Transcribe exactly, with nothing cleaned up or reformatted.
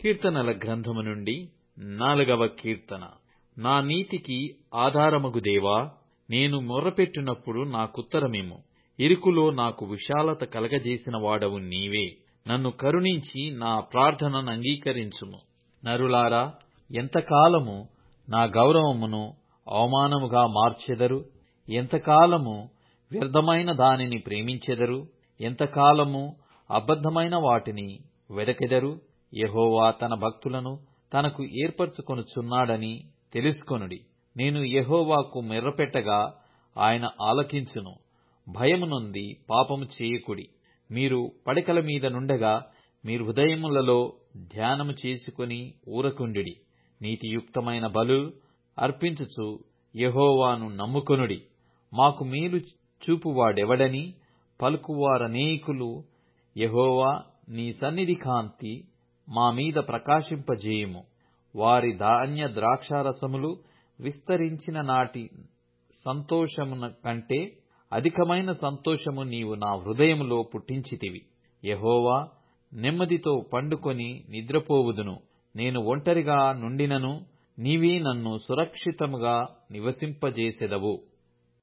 కీర్తనల గ్రంథము నుండి నాలుగవ కీర్తన. నా నీతికి ఆధారమగు దేవా, నేను మొర్రపెట్టినప్పుడు నాకుత్తరమిమ్ము. ఇరుకులో నాకు విశాలత కలగజేసిన వాడవు నీవే. నన్ను కరుణించి నా ప్రార్థనను అంగీకరించుము. నరులారా, ఎంతకాలము నా గౌరవమును అవమానముగా మార్చెదరు? ఎంతకాలము వ్యర్థమైన దానిని ప్రేమించెదరు? ఎంతకాలము అబద్ధమైన వాటిని వెదకెదరు? యెహోవా తన భక్తులను తనకు ఏర్పరచుకొనుచున్నాడని తెలుసుకొనుడి. నేను యెహోవాకు మొర్రపెట్టగా ఆయన ఆలకించును. భయము నొంది పాపము చేయకుడి. మీరు పడకల మీద నుండగా మీ హృదయములలో ధ్యానము చేసుకుని ఊరకుండుడి. నీతియుక్తమైన బలులు అర్పించుచు యెహోవాను నమ్ముకొనుడి. మాకు మేలు చూపువాడెవడని పలుకువారనేకులు. యెహోవా, నీ సన్నిధి కాంతి మా మీద ప్రకాశింపజేయుము. వారి ధాన్య ద్రాక్షారసములు విస్తరించిన నాటి సంతోషమున కంటే అధికమైన సంతోషము నీవు నా హృదయములో పుట్టించితివి. యెహోవా, నెమ్మదితో పండుకొని నిద్రపోవుదును. నేను ఒంటరిగా నుండినను నీవే నన్ను సురక్షితముగా నివసింపజేసెదవు.